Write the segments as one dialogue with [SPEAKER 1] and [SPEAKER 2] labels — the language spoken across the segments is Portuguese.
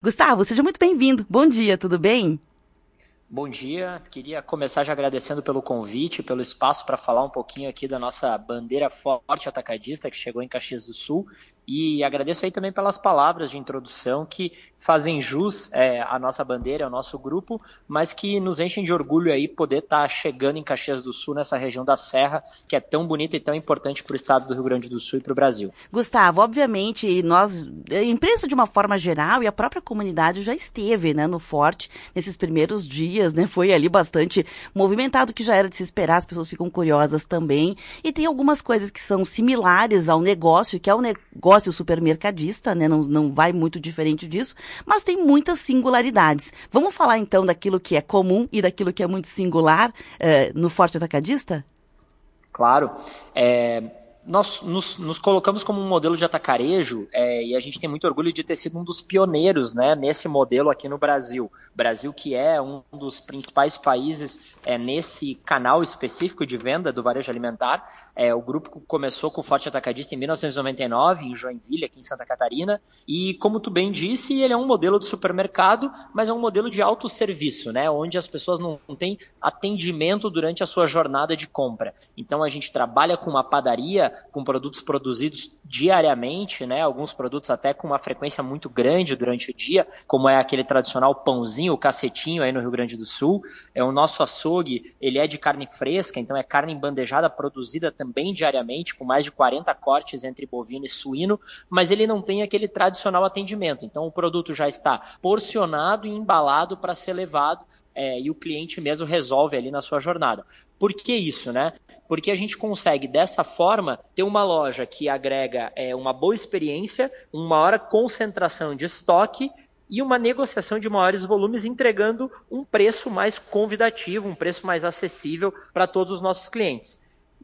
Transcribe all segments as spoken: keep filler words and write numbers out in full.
[SPEAKER 1] Gustavo, seja muito bem-vindo. Bom dia, tudo bem?
[SPEAKER 2] Bom dia, queria começar já agradecendo pelo convite, pelo espaço para falar um pouquinho aqui da nossa bandeira forte atacadista que chegou em Caxias do Sul e agradeço aí também pelas palavras de introdução que fazem jus é, à nossa bandeira, ao nosso grupo, mas que nos enchem de orgulho aí poder estar chegando em Caxias do Sul, nessa região da Serra, que é tão bonita e tão importante para o estado do Rio Grande do Sul e para o Brasil.
[SPEAKER 1] Gustavo, obviamente, nós, a imprensa de uma forma geral e a própria comunidade já esteve, né, no Forte nesses primeiros dias, né, foi ali bastante movimentado, que já era de se esperar, as pessoas ficam curiosas também, e tem algumas coisas que são similares ao negócio, que é o negócio supermercadista, né, não, não vai muito diferente disso, mas tem muitas singularidades. Vamos falar então daquilo que é comum e daquilo que é muito singular eh, no Forte Atacadista?
[SPEAKER 2] Claro, é, nós nos, nos colocamos como um modelo de atacarejo é, e a gente tem muito orgulho de ter sido um dos pioneiros, né, nesse modelo aqui no Brasil. Brasil que é um dos principais países é, nesse canal específico de venda do varejo alimentar. É, o grupo começou com o Forte Atacadista em mil novecentos e noventa e nove, em Joinville, aqui em Santa Catarina, e como tu bem disse, ele é um modelo de supermercado, mas é um modelo de autosserviço, né, onde as pessoas não, não têm atendimento durante a sua jornada de compra. Então a gente trabalha com uma padaria, com produtos produzidos diariamente, né, alguns produtos até com uma frequência muito grande durante o dia, como é aquele tradicional pãozinho, o cacetinho aí no Rio Grande do Sul. É, o nosso açougue, ele é de carne fresca, então é carne embandejada produzida também diariamente, com mais de quarenta cortes entre bovino e suíno, mas ele não tem aquele tradicional atendimento. Então o produto já está porcionado e embalado para ser levado é, e o cliente mesmo resolve ali na sua jornada. Por que isso, né? Porque a gente consegue, dessa forma, ter uma loja que agrega é, uma boa experiência, uma maior concentração de estoque e uma negociação de maiores volumes, entregando um preço mais convidativo, um preço mais acessível para todos os nossos clientes.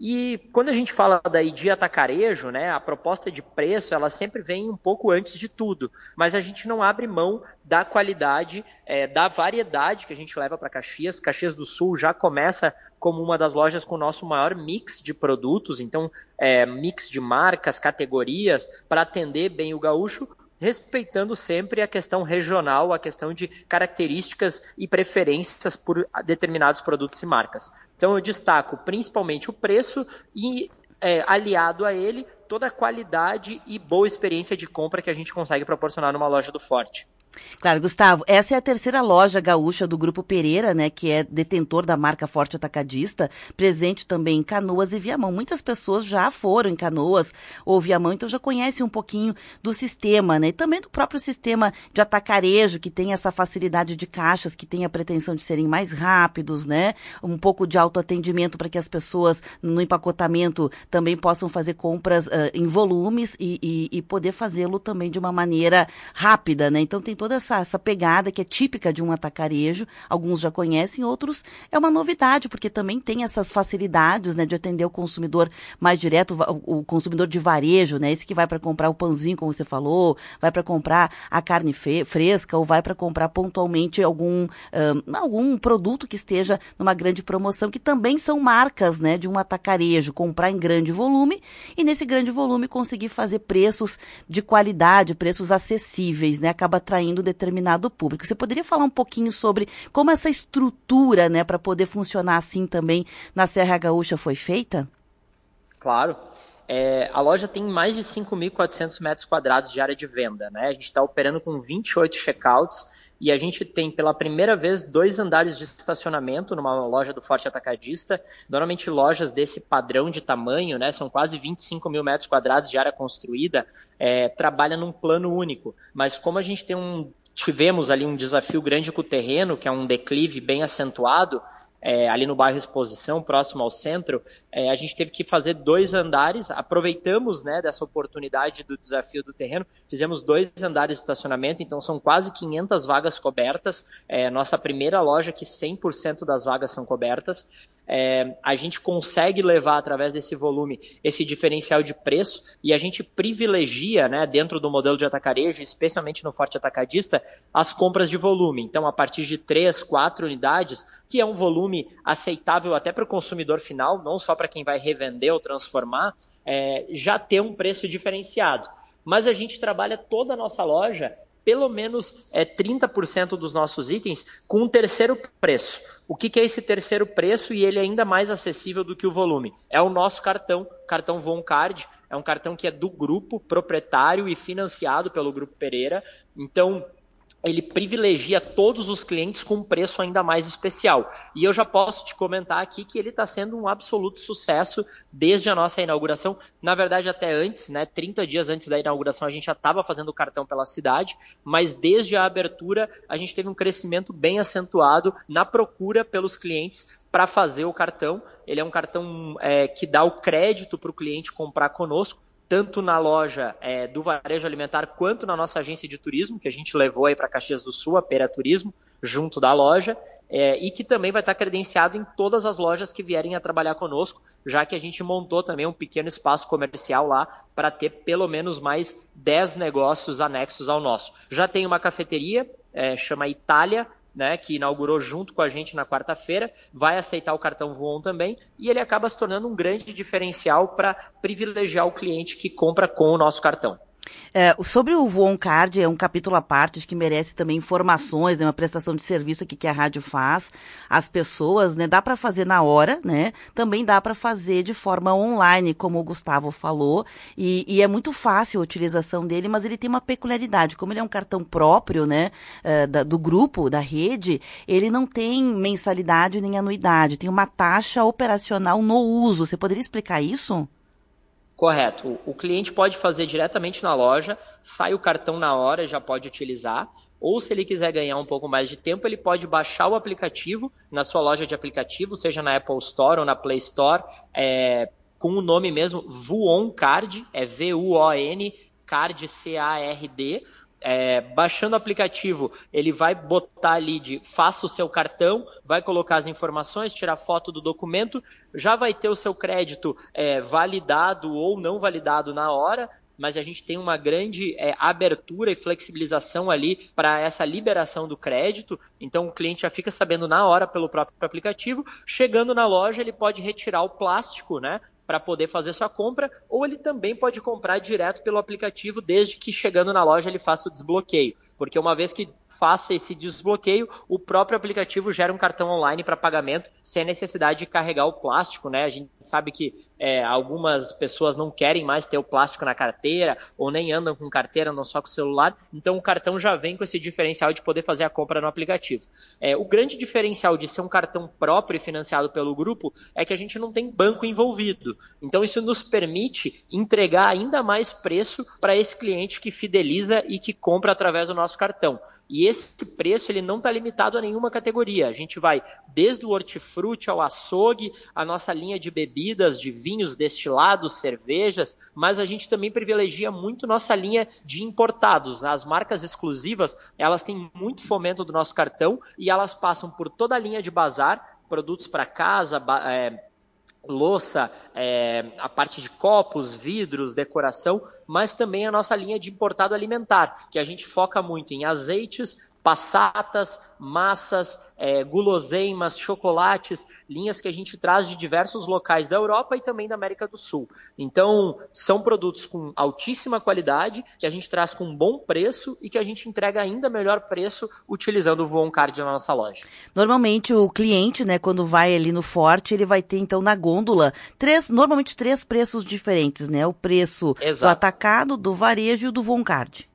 [SPEAKER 2] E quando a gente fala daí de atacarejo, né, a proposta de preço ela sempre vem um pouco antes de tudo, mas a gente não abre mão da qualidade, é, da variedade que a gente leva para Caxias. Caxias do Sul já começa como uma das lojas com o nosso maior mix de produtos, então é, mix de marcas, categorias, para atender bem o gaúcho, respeitando sempre a questão regional, a questão de características e preferências por determinados produtos e marcas. Então eu destaco principalmente o preço e, é, aliado a ele, toda a qualidade e boa experiência de compra que a gente consegue proporcionar numa loja do Forte.
[SPEAKER 1] Claro, Gustavo, essa é a terceira loja gaúcha do Grupo Pereira, né, que é detentor da marca Forte Atacadista, presente também em Canoas e Viamão. Muitas pessoas já foram em Canoas ou Viamão, então já conhecem um pouquinho do sistema, né, e também do próprio sistema de atacarejo, que tem essa facilidade de caixas, que tem a pretensão de serem mais rápidos, né, um pouco de autoatendimento para que as pessoas no empacotamento também possam fazer compras uh, em volumes e, e, e poder fazê-lo também de uma maneira rápida, né, então tem toda essa, essa pegada que é típica de um atacarejo, alguns já conhecem, outros é uma novidade, porque também tem essas facilidades, né, de atender o consumidor mais direto, o, o consumidor de varejo, né, esse que vai para comprar o pãozinho, como você falou, vai para comprar a carne fe, fresca ou vai para comprar pontualmente algum, um, algum produto que esteja numa grande promoção, que também são marcas, né, de um atacarejo, comprar em grande volume e nesse grande volume conseguir fazer preços de qualidade, preços acessíveis, né, acaba atraindo determinado público. Você poderia falar um pouquinho sobre como essa estrutura, né, para poder funcionar assim também na Serra Gaúcha foi feita?
[SPEAKER 2] Claro. É, a loja tem mais de cinco mil e quatrocentos metros quadrados de área de venda, né? A gente está operando com vinte e oito checkouts e a gente tem pela primeira vez dois andares de estacionamento numa loja do Forte Atacadista. Normalmente lojas desse padrão de tamanho, né, são quase vinte e cinco mil metros quadrados de área construída, é, trabalha num plano único. Mas como a gente tem um, tivemos ali um desafio grande com o terreno, que é um declive bem acentuado, É, ali no bairro Exposição, próximo ao centro, é, a gente teve que fazer dois andares, aproveitamos, né, dessa oportunidade do desafio do terreno, fizemos dois andares de estacionamento, então são quase quinhentas vagas cobertas, é, nossa primeira loja que cem por cento das vagas são cobertas. É, a gente consegue levar através desse volume esse diferencial de preço e a gente privilegia, né, dentro do modelo de atacarejo, especialmente no Forte Atacadista, as compras de volume. Então, a partir de três, quatro unidades, que é um volume aceitável até para o consumidor final, não só para quem vai revender ou transformar, é, já ter um preço diferenciado. Mas a gente trabalha toda a nossa loja pelo menos é, trinta por cento dos nossos itens com um terceiro preço. O que, que é esse terceiro preço e ele é ainda mais acessível do que o volume? É o nosso cartão, cartão Voon Card, é um cartão que é do grupo, proprietário e financiado pelo Grupo Pereira, então ele privilegia todos os clientes com um preço ainda mais especial. E eu já posso te comentar aqui que ele está sendo um absoluto sucesso desde a nossa inauguração. Na verdade, até antes, né, trinta dias antes da inauguração, a gente já estava fazendo o cartão pela cidade, mas desde a abertura a gente teve um crescimento bem acentuado na procura pelos clientes para fazer o cartão. Ele é um cartão é, que dá o crédito para o cliente comprar conosco, tanto na loja é, do varejo alimentar quanto na nossa agência de turismo, que a gente levou aí para Caxias do Sul, a Pera Turismo, junto da loja, é, e que também vai estar credenciado em todas as lojas que vierem a trabalhar conosco, já que a gente montou também um pequeno espaço comercial lá para ter pelo menos mais dez negócios anexos ao nosso. Já tem uma cafeteria, é, chama Itália, né, que inaugurou junto com a gente na quarta-feira, vai aceitar o cartão Voon também, e ele acaba se tornando um grande diferencial para privilegiar o cliente que compra com o nosso cartão.
[SPEAKER 1] É, sobre o Voon Card, é um capítulo à parte que merece também informações, né, uma prestação de serviço aqui que a rádio faz às pessoas, né, dá para fazer na hora, né, também dá para fazer de forma online, como o Gustavo falou, e, e é muito fácil a utilização dele, mas ele tem uma peculiaridade, como ele é um cartão próprio, né, uh, da, do grupo, da rede, ele não tem mensalidade nem anuidade, tem uma taxa operacional no uso. Você poderia explicar isso?
[SPEAKER 2] Correto. O cliente pode fazer diretamente na loja, sai o cartão na hora e já pode utilizar. Ou se ele quiser ganhar um pouco mais de tempo, ele pode baixar o aplicativo na sua loja de aplicativo, seja na Apple Store ou na Play Store, é, com o nome mesmo, Voon Card, é V U O N, Card, C A R D. É, baixando o aplicativo, ele vai botar ali de faça o seu cartão, vai colocar as informações, tirar foto do documento, já vai ter o seu crédito é, validado ou não validado na hora, mas a gente tem uma grande é, abertura e flexibilização ali para essa liberação do crédito, então o cliente já fica sabendo na hora pelo próprio aplicativo. Chegando na loja, ele pode retirar o plástico, né, para poder fazer sua compra, ou ele também pode comprar direto pelo aplicativo, desde que chegando na loja ele faça o desbloqueio, porque uma vez que faça esse desbloqueio, o próprio aplicativo gera um cartão online para pagamento, sem a necessidade de carregar o plástico, né? A gente sabe que é, algumas pessoas não querem mais ter o plástico na carteira, ou nem andam com carteira, andam só com o celular, então o cartão já vem com esse diferencial de poder fazer a compra no aplicativo. É, o grande diferencial de ser um cartão próprio e financiado pelo grupo é que a gente não tem banco envolvido, então isso nos permite entregar ainda mais preço para esse cliente que fideliza e que compra através do nosso cartão. E esse preço ele não está limitado a nenhuma categoria. A gente vai desde o hortifruti ao açougue, a nossa linha de bebidas, de vinhos destilados, cervejas, mas a gente também privilegia muito nossa linha de importados. As marcas exclusivas, elas têm muito fomento do nosso cartão e elas passam por toda a linha de bazar, produtos para casa, é, louça, é, a parte de copos, vidros, decoração, mas também a nossa linha de importado alimentar, que a gente foca muito em azeites, passatas, massas, é, guloseimas, chocolates, linhas que a gente traz de diversos locais da Europa e também da América do Sul. Então, são produtos com altíssima qualidade, que a gente traz com um bom preço e que a gente entrega ainda melhor preço utilizando o Voon Card na nossa loja.
[SPEAKER 1] Normalmente o cliente, né, quando vai ali no Forte, ele vai ter então na gôndola três, normalmente três preços diferentes, né? O preço Exato. do atacado, do varejo e do Voon Card.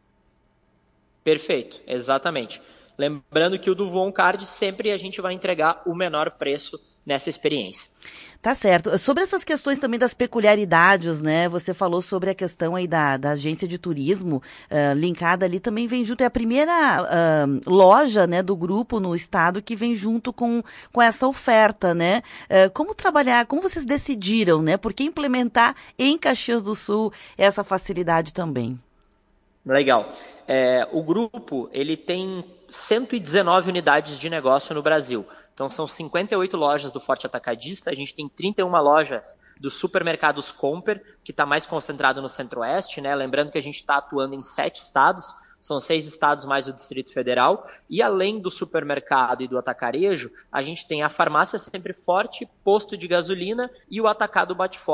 [SPEAKER 2] Perfeito, exatamente. Lembrando que o do Voon Card sempre a gente vai entregar o menor preço nessa experiência.
[SPEAKER 1] Tá certo. Sobre essas questões também das peculiaridades, né? Você falou sobre a questão aí da, da agência de turismo, uh, linkada ali, também vem junto. É a primeira uh, loja, né, do grupo no estado que vem junto com, com essa oferta, né? Uh, como trabalhar, como vocês decidiram, né? Por que implementar em Caxias do Sul essa facilidade também?
[SPEAKER 2] Legal. É, o grupo ele tem cento e dezenove unidades de negócio no Brasil. Então são cinquenta e oito lojas do Forte Atacadista, a gente tem trinta e uma lojas dos supermercados Comper, que está mais concentrado no Centro-Oeste, né? Lembrando que a gente está atuando em sete estados, são seis estados mais o Distrito Federal, e além do supermercado e do atacarejo, a gente tem a farmácia Sempre Forte, posto de gasolina e o atacado Bate Forte,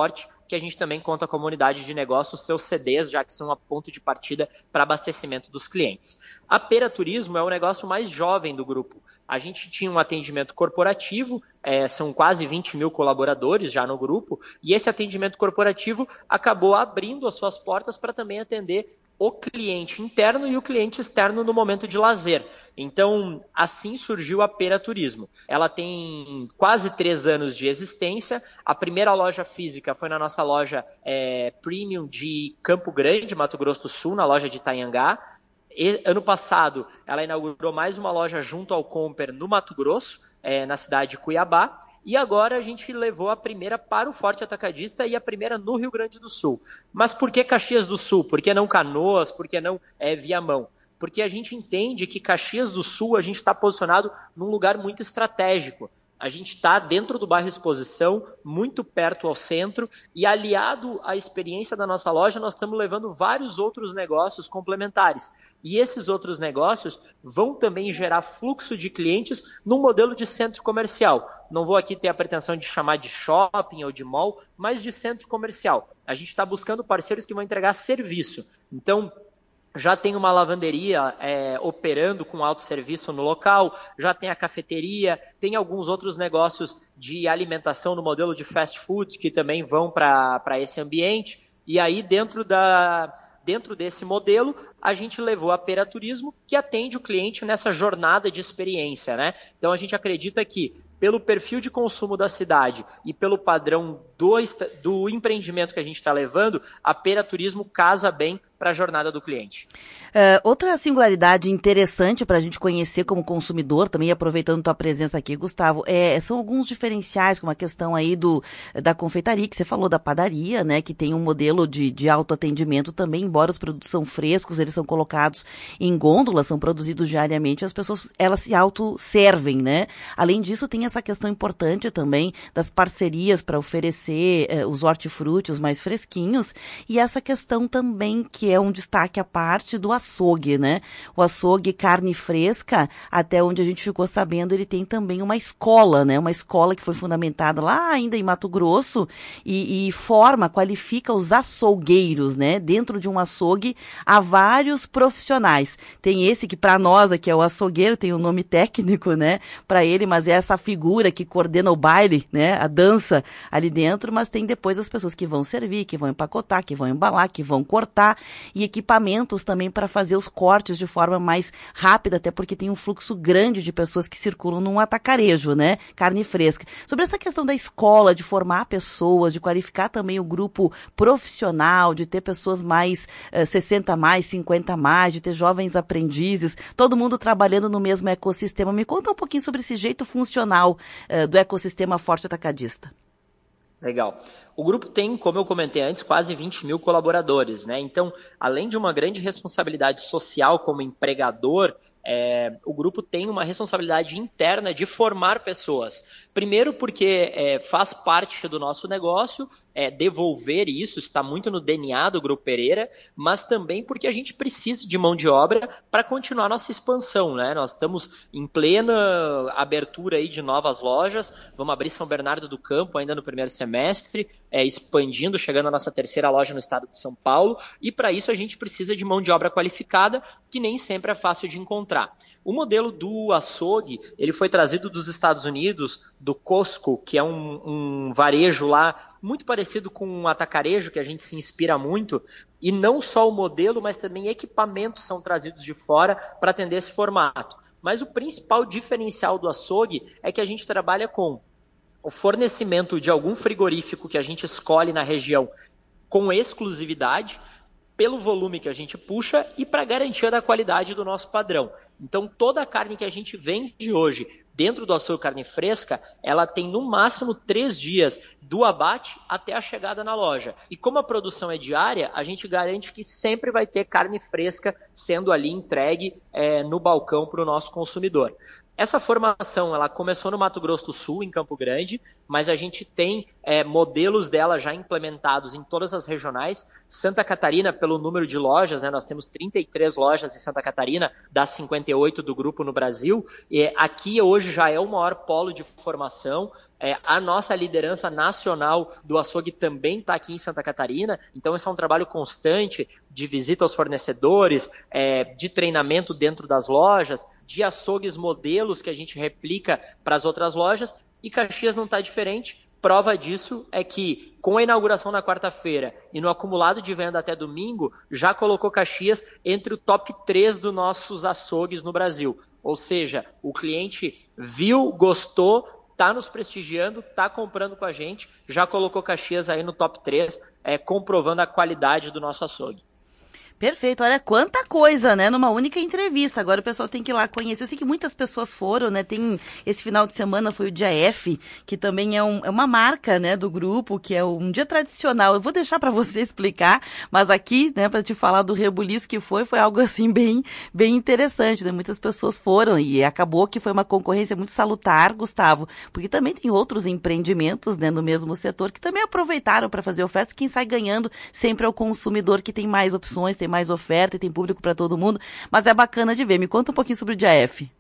[SPEAKER 2] que a gente também conta com a unidade de negócios, seus C Ds, já que são a ponto de partida para abastecimento dos clientes. A Pera Turismo é o negócio mais jovem do grupo. A gente tinha um atendimento corporativo, é, são quase vinte mil colaboradores já no grupo, e esse atendimento corporativo acabou abrindo as suas portas para também atender o cliente interno e o cliente externo no momento de lazer. Então, assim surgiu a Pera Turismo. Ela tem quase três anos de existência. A primeira loja física foi na nossa loja é, Premium de Campo Grande, Mato Grosso do Sul, na loja de Itanhangá. E, ano passado, ela inaugurou mais uma loja junto ao Comper no Mato Grosso, é, na cidade de Cuiabá. E agora a gente levou a primeira para o Forte Atacadista e a primeira no Rio Grande do Sul. Mas por que Caxias do Sul? Por que não Canoas? Por que não é, Viamão? Porque a gente entende que Caxias do Sul a gente está posicionado num lugar muito estratégico. A gente está dentro do bairro Exposição, muito perto ao centro, e aliado à experiência da nossa loja, nós estamos levando vários outros negócios complementares. E esses outros negócios vão também gerar fluxo de clientes num modelo de centro comercial. Não vou aqui ter a pretensão de chamar de shopping ou de mall, mas de centro comercial. A gente está buscando parceiros que vão entregar serviço. Então, já tem uma lavanderia é, operando com autosserviço no local, já tem a cafeteria, tem alguns outros negócios de alimentação no modelo de fast food que também vão para esse ambiente. E aí, dentro, da, dentro desse modelo, a gente levou a Pera Turismo, que atende o cliente nessa jornada de experiência, né? Então, a gente acredita que, pelo perfil de consumo da cidade e pelo padrão do, do empreendimento que a gente está levando, a Pera Turismo casa bem para a jornada do cliente.
[SPEAKER 1] Uh, outra singularidade interessante para a gente conhecer como consumidor, também aproveitando tua presença aqui, Gustavo, é, são alguns diferenciais, como a questão aí do, da confeitaria, que você falou da padaria, né, que tem um modelo de, de autoatendimento também, embora os produtos são frescos, eles são colocados em gôndolas, são produzidos diariamente, as pessoas, elas se autosservem, né? Além disso, tem essa questão importante também das parcerias para oferecer eh, os hortifrutis mais fresquinhos, e essa questão também que é um destaque à parte do açougue, né? O açougue carne fresca, até onde a gente ficou sabendo, ele tem também uma escola, né? Uma escola que foi fundamentada lá ainda em Mato Grosso e, e forma, qualifica os açougueiros, né? Dentro de um açougue há vários profissionais. Tem esse que para nós aqui é o açougueiro, tem um nome técnico, né? Para ele, mas é essa figura que coordena o baile, né? A dança ali dentro, mas tem depois as pessoas que vão servir, que vão empacotar, que vão embalar, que vão cortar, e equipamentos também para fazer os cortes de forma mais rápida, até porque tem um fluxo grande de pessoas que circulam num atacarejo, né? Carne fresca. Sobre essa questão da escola, de formar pessoas, de qualificar também o grupo profissional, de ter pessoas mais uh, sessenta mais, cinquenta mais, de ter jovens aprendizes, todo mundo trabalhando no mesmo ecossistema. Me conta um pouquinho sobre esse jeito funcional uh, do ecossistema Forte Atacadista.
[SPEAKER 2] Legal. O grupo tem, como eu comentei antes, quase vinte mil colaboradores, né? Então, além de uma grande responsabilidade social como empregador, é, o grupo tem uma responsabilidade interna de formar pessoas. Primeiro porque é, faz parte do nosso negócio é, devolver isso, está muito no D N A do Grupo Pereira, mas também porque a gente precisa de mão de obra para continuar nossa expansão, né? Nós estamos em plena abertura aí de novas lojas, vamos abrir São Bernardo do Campo ainda no primeiro semestre, é, expandindo, chegando à nossa terceira loja no estado de São Paulo, e para isso a gente precisa de mão de obra qualificada, que nem sempre é fácil de encontrar. O modelo do açougue, ele foi trazido dos Estados Unidos, do Costco, que é um, um varejo lá muito parecido com um atacarejo, que a gente se inspira muito, e não só o modelo, mas também equipamentos são trazidos de fora para atender esse formato. Mas o principal diferencial do açougue é que a gente trabalha com o fornecimento de algum frigorífico que a gente escolhe na região com exclusividade, pelo volume que a gente puxa e para garantia da qualidade do nosso padrão. Então, toda a carne que a gente vende hoje dentro do açougue carne fresca, ela tem no máximo três dias do abate até a chegada na loja. E como a produção é diária, a gente garante que sempre vai ter carne fresca sendo ali entregue é, no balcão para o nosso consumidor. Essa formação ela começou no Mato Grosso do Sul, em Campo Grande, mas a gente tem é, modelos dela já implementados em todas as regionais. Santa Catarina, pelo número de lojas, né, nós temos trinta e três lojas em Santa Catarina, das cinquenta noventa e oito do grupo no Brasil. E aqui hoje já é o maior polo de formação. É, a nossa liderança nacional do açougue também está aqui em Santa Catarina, então esse é um trabalho constante de visita aos fornecedores, é, de treinamento dentro das lojas, de açougues modelos que a gente replica para as outras lojas, e Caxias não está diferente. Prova disso é que, com a inauguração na quarta-feira e no acumulado de venda até domingo, já colocou Caxias entre o top três dos nossos açougues no Brasil. Ou seja, o cliente viu, gostou, está nos prestigiando, está comprando com a gente, já colocou Caxias aí no top três, é, comprovando a qualidade do nosso açougue.
[SPEAKER 1] Perfeito, olha quanta coisa, né, numa única entrevista. Agora o pessoal tem que ir lá conhecer. Eu sei que muitas pessoas foram, né, tem, esse final de semana foi o Dia F, que também é, um, é uma marca, né, do grupo, que é um dia tradicional. Eu vou deixar para você explicar, mas aqui, né, para te falar do rebuliço que foi, foi algo assim bem, bem interessante, né, muitas pessoas foram e acabou que foi uma concorrência muito salutar, Gustavo, porque também tem outros empreendimentos, né, no mesmo setor que também aproveitaram para fazer ofertas. Quem sai ganhando sempre é o consumidor, que tem mais opções, tem mais oferta e tem público para todo mundo, mas é bacana de ver. Me conta um pouquinho sobre o Dia F.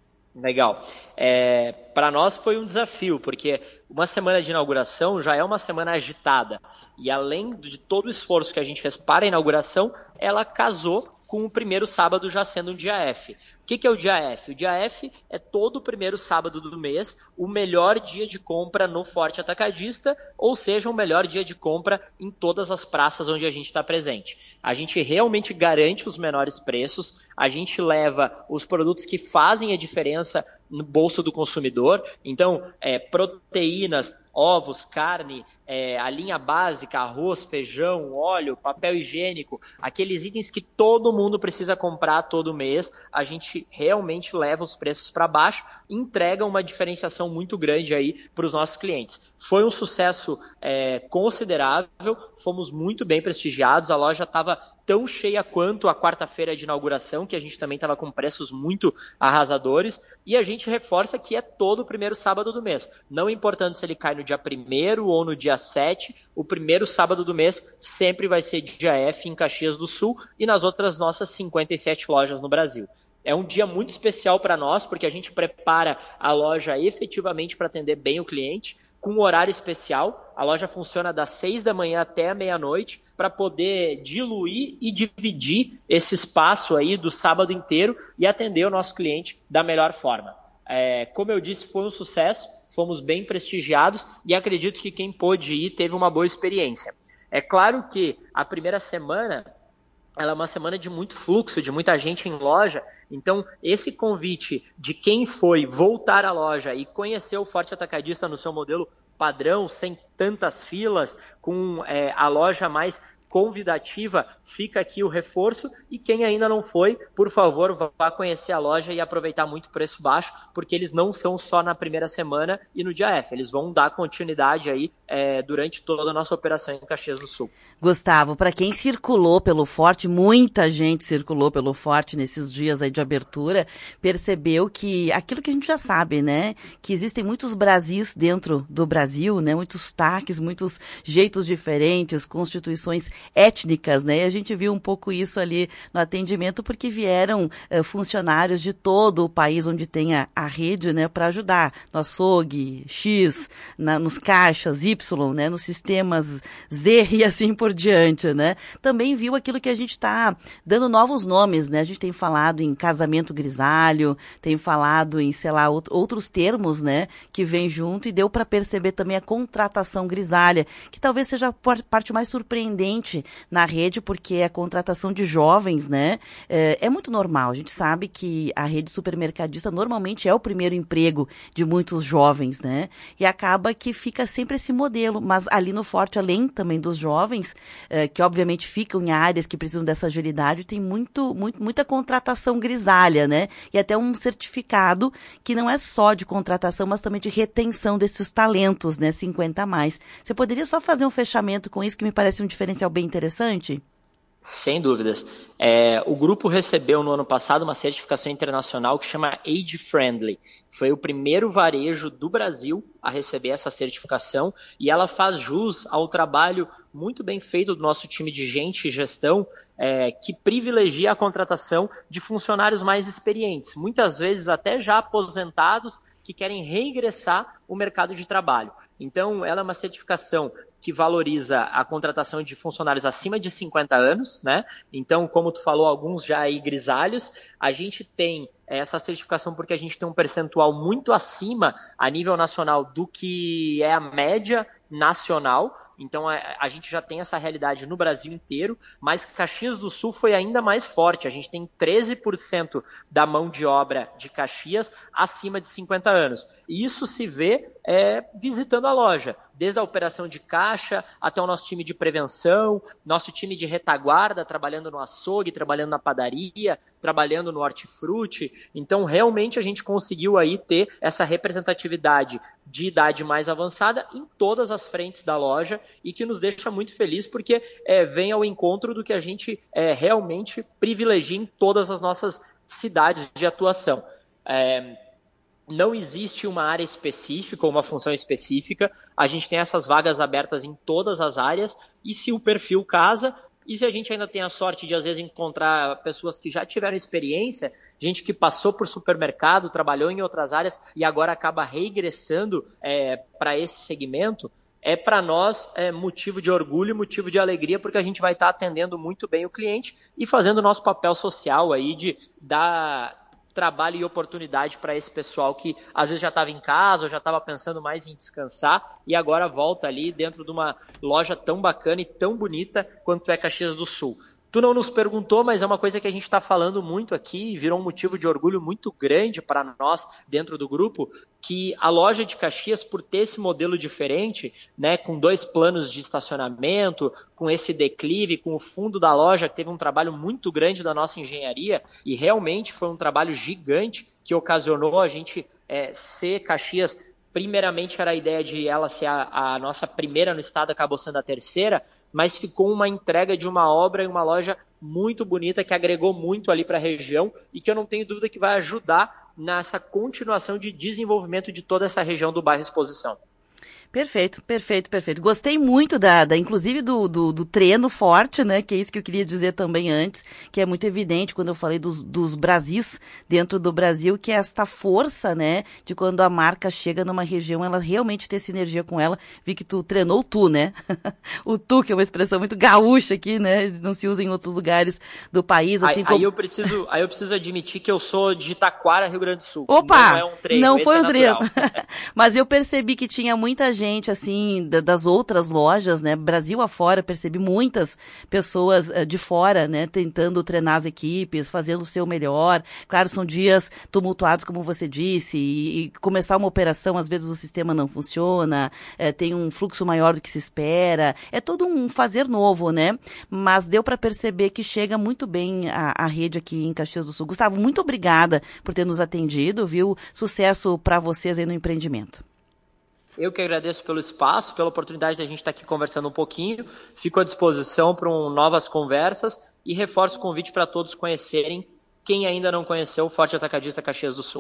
[SPEAKER 2] Legal. É, para nós foi um desafio, porque uma semana de inauguração já é uma semana agitada, e além de todo o esforço que a gente fez para a inauguração, ela casou com o primeiro sábado já sendo um Dia F. O que, que é o Dia F? O Dia F é todo o primeiro sábado do mês, o melhor dia de compra no Forte Atacadista, ou seja, o melhor dia de compra em todas as praças onde a gente está presente. A gente realmente garante os menores preços, a gente leva os produtos que fazem a diferença no bolso do consumidor. Então, é, proteínas, ovos, carne, é, a linha básica, arroz, feijão, óleo, papel higiênico, aqueles itens que todo mundo precisa comprar todo mês, a gente realmente leva os preços para baixo e entrega uma diferenciação muito grande aí para os nossos clientes. Foi um sucesso é, considerável, fomos muito bem prestigiados, a loja estava tão cheia quanto a quarta-feira de inauguração, que a gente também estava com preços muito arrasadores, e a gente reforça que é todo o primeiro sábado do mês. Não importando se ele cai no dia primeiro ou no dia sete, o primeiro sábado do mês sempre vai ser Dia F em Caxias do Sul e nas outras nossas cinquenta e sete lojas no Brasil. É um dia muito especial para nós, porque a gente prepara a loja efetivamente para atender bem o cliente, com um horário especial. A loja funciona das seis da manhã até a meia-noite para poder diluir e dividir esse espaço aí do sábado inteiro e atender o nosso cliente da melhor forma. É, como eu disse, foi um sucesso, fomos bem prestigiados e acredito que quem pôde ir teve uma boa experiência. É claro que a primeira semana ela é uma semana de muito fluxo, de muita gente em loja, então esse convite de quem foi voltar à loja e conhecer o Forte Atacadista no seu modelo padrão, sem tantas filas, com é, a loja mais convidativa, fica aqui o reforço, e quem ainda não foi, por favor, vá conhecer a loja e aproveitar muito preço baixo, porque eles não são só na primeira semana e no Dia F, eles vão dar continuidade aí é, durante toda a nossa operação em Caxias do Sul.
[SPEAKER 1] Gustavo, para quem circulou pelo Forte, muita gente circulou pelo Forte nesses dias aí de abertura, percebeu que aquilo que a gente já sabe, né, que existem muitos Brasis dentro do Brasil, né, muitos sotaques, muitos jeitos diferentes, constituições étnicas, né, e a gente viu um pouco isso ali no atendimento, porque vieram uh, funcionários de todo o país onde tem a, a rede, né, para ajudar no açougue, X, na, nos caixas, Y, né, nos sistemas Z e assim por diante, né? Também viu aquilo que a gente está dando novos nomes, né? A gente tem falado em casamento grisalho, tem falado em, sei lá, outros termos, né? Que vem junto, e deu para perceber também a contratação grisalha, que talvez seja a parte mais surpreendente na rede, porque a contratação de jovens, né? É, é muito normal. A gente sabe que a rede supermercadista normalmente é o primeiro emprego de muitos jovens, né? E acaba que fica sempre esse modelo, mas ali no Forte, além também dos jovens, que obviamente ficam em áreas que precisam dessa agilidade, tem muito, muito, muita contratação grisalha, né? E até um certificado que não é só de contratação, mas também de retenção desses talentos, né? cinquenta a mais. Você poderia só fazer um fechamento com isso, que me parece um diferencial bem interessante?
[SPEAKER 2] Sem dúvidas. É, o grupo recebeu no ano passado uma certificação internacional que chama Age Friendly. Foi o primeiro varejo do Brasil a receber essa certificação e ela faz jus ao trabalho muito bem feito do nosso time de gente e gestão, é, que privilegia a contratação de funcionários mais experientes, muitas vezes até já aposentados, que querem reingressar o mercado de trabalho. Então, ela é uma certificação que valoriza a contratação de funcionários acima de cinquenta anos, né? Então, como tu falou, alguns já aí grisalhos, a gente tem essa certificação porque a gente tem um percentual muito acima a nível nacional do que é a média nacional. Então, a, a gente já tem essa realidade no Brasil inteiro, mas Caxias do Sul foi ainda mais forte. A gente tem treze por cento da mão de obra de Caxias acima de cinquenta anos. E isso se vê é, visitando a loja, desde a operação de caixa até o nosso time de prevenção, nosso time de retaguarda, trabalhando no açougue, trabalhando na padaria, trabalhando no hortifruti. Então, realmente, a gente conseguiu aí ter essa representatividade de idade mais avançada em todas as frentes da loja e que nos deixa muito feliz porque é, vem ao encontro do que a gente é, realmente privilegia em todas as nossas cidades de atuação. É, não existe uma área específica ou uma função específica, a gente tem essas vagas abertas em todas as áreas e se o perfil casa, e se a gente ainda tem a sorte de às vezes encontrar pessoas que já tiveram experiência, gente que passou por supermercado, trabalhou em outras áreas e agora acaba reingressando é, para esse segmento, é para nós é, motivo de orgulho, motivo de alegria, porque a gente vai estar atendendo muito bem o cliente e fazendo o nosso papel social aí de dar trabalho e oportunidade para esse pessoal que às vezes já estava em casa ou já estava pensando mais em descansar e agora volta ali dentro de uma loja tão bacana e tão bonita quanto é Caxias do Sul. Tu não nos perguntou, mas é uma coisa que a gente está falando muito aqui e virou um motivo de orgulho muito grande para nós dentro do grupo, que a loja de Caxias, por ter esse modelo diferente, né, com dois planos de estacionamento, com esse declive, com o fundo da loja, que teve um trabalho muito grande da nossa engenharia, e realmente foi um trabalho gigante que ocasionou a gente é, ser Caxias. Primeiramente era a ideia de ela ser a, a nossa primeira no estado, acabou sendo a terceira, mas ficou uma entrega de uma obra e uma loja muito bonita que agregou muito ali para a região e que eu não tenho dúvida que vai ajudar nessa continuação de desenvolvimento de toda essa região do bairro Exposição.
[SPEAKER 1] Perfeito, perfeito, perfeito. Gostei muito da, da inclusive do, do, do treino forte, né? Que é isso que eu queria dizer também antes, que é muito evidente quando eu falei dos, dos Brasis dentro do Brasil, que é esta força, né? De quando a marca chega numa região, ela realmente ter sinergia com ela. Vi que tu treinou tu, né? O tu, que é uma expressão muito gaúcha aqui, né? Não se usa em outros lugares do país. Assim
[SPEAKER 2] aí,
[SPEAKER 1] como...
[SPEAKER 2] aí, eu preciso, aí eu preciso admitir que eu sou de Taquara, Rio Grande do Sul.
[SPEAKER 1] Opa!
[SPEAKER 2] Não é um treino,
[SPEAKER 1] não foi
[SPEAKER 2] é
[SPEAKER 1] um treino.
[SPEAKER 2] natural.
[SPEAKER 1] Mas eu percebi que tinha muita gente gente, assim, das outras lojas, né, Brasil afora, percebi muitas pessoas uh, de fora, né, tentando treinar as equipes, fazendo o seu melhor. Claro, são dias tumultuados, como você disse, e, e começar uma operação, às vezes o sistema não funciona, é, tem um fluxo maior do que se espera, é todo um fazer novo, né, mas deu para perceber que chega muito bem a, a rede aqui em Caxias do Sul. Gustavo, muito obrigada por ter nos atendido, viu? Sucesso para vocês aí no empreendimento.
[SPEAKER 2] Eu que agradeço pelo espaço, pela oportunidade de a gente estar aqui conversando um pouquinho. Fico à disposição para um, novas conversas e reforço o convite para todos conhecerem, quem ainda não conheceu, o Forte Atacadista Caxias do Sul.